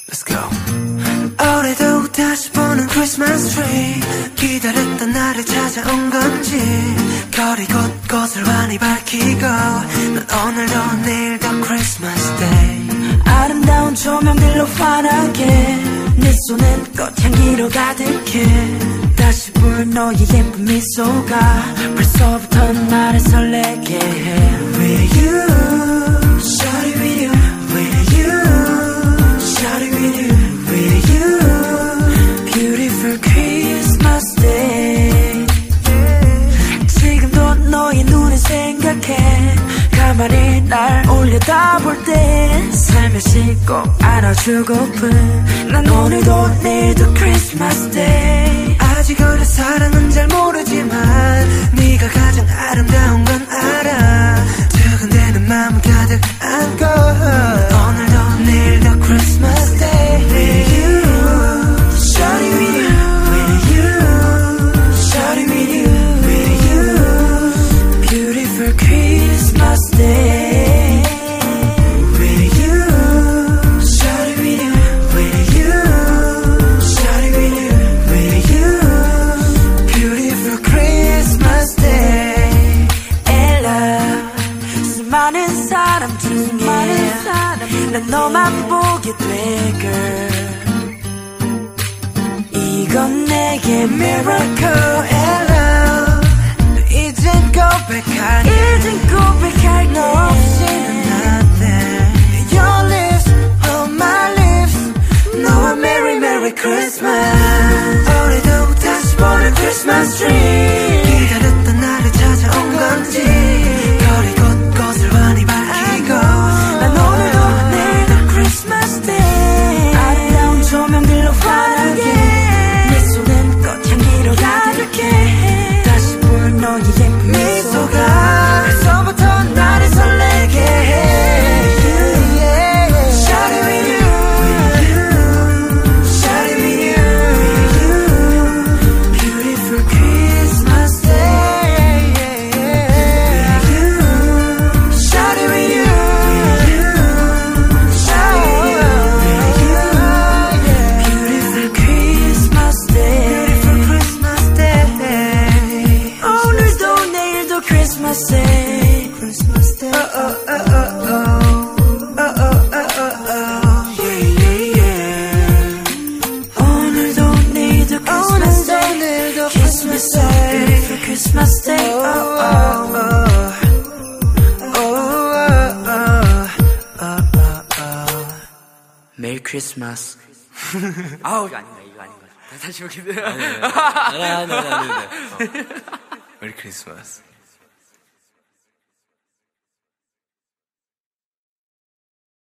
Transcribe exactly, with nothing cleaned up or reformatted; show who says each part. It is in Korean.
Speaker 1: Let's go. 올해도 다시 보는 크리스마스 트리 기다렸던 날이 찾아온 건지 거리 곳곳을 환히 밝히고 난 오늘도 내일도 크리스마스 데이
Speaker 2: 아름다운 조명들로 환하게 네 손엔 꽃향기로 가득해 다시 볼 너의 예쁜 미소가 벌써부터 나를 설레게 해
Speaker 1: With you, shawty with you, with you, shawty with you, with you,
Speaker 2: Beautiful Christmas Day 지금도 너의 눈을 생각해 가만히 날 올려다볼 때 살며시 꼭 안아주고픈 난 오늘도 내일도 크리스마스 데이
Speaker 1: 아직 어려 사랑은 잘 모르지만 네가 가장 아름다운 건 알아 두근대는 마음 가득 안고 오늘도 내일도 크리스마스 데이 With you, shawty with you, with you, shawty with you, with you,
Speaker 2: Beautiful Christmas Day
Speaker 1: with you, shawty with you, with you, shawty with you, with you, beautiful Christmas day.
Speaker 2: Ella 수많은 사람 중에 난 너만 보게 돼 girl 이건 내게 miracle
Speaker 1: Hello, 이젠 고백하니
Speaker 2: 이젠 고백할
Speaker 1: 너 없이는 nothing. Your lips, on my lips, 너와 Merry Merry Christmas. 올해도 다시 보는 Christmas tree 기다렸던 날이 찾아온 건지 거리 곳곳을 환히 밝히고
Speaker 2: 난 오늘도 내일도 Christmas Day 아름다운 조명들로 환하게 내 손엔 꽃향기로 가득해 다시 볼 너의 예쁜
Speaker 1: 미소가 벌써부터 나를 설레게 해 Shawty with you, with you, shawty with you, with you, beautiful Christmas day With you, shawty with you, with you, shawty with you,
Speaker 2: Beautiful Christmas Day
Speaker 1: beautiful Christmas day
Speaker 2: 오늘도 내일도 Christmas Day
Speaker 1: Christmas day oh oh oh oh oh oh oh oh oh yeah yeah yeah
Speaker 2: 오늘도 내일도 Christmas Day
Speaker 1: 내일도
Speaker 2: Christmas Day Beautiful Christmas Day oh, oh.
Speaker 3: 메리 크리스마스. 아우 이거 아닌가 이거 아닌가. 다시 보겠습니다.
Speaker 4: 아니 아니 아니 아니. 메리 크리스마스.